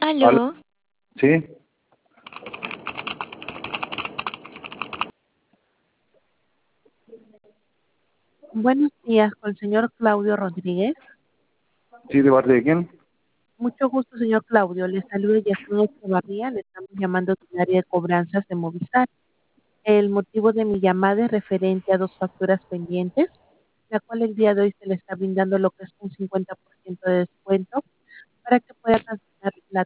Aló, Aló, sí, Buenos días, con el señor Claudio Rodríguez. sí, ¿de parte de quién? Mucho gusto, señor Claudio. Le saluda Yasmín Echevarría. Le estamos llamando del área de cobranzas de Movistar. El motivo de mi llamada es referente a dos facturas pendientes, la cual el día de hoy se le está brindando lo que es un 50% de descuento para que pueda cancelar la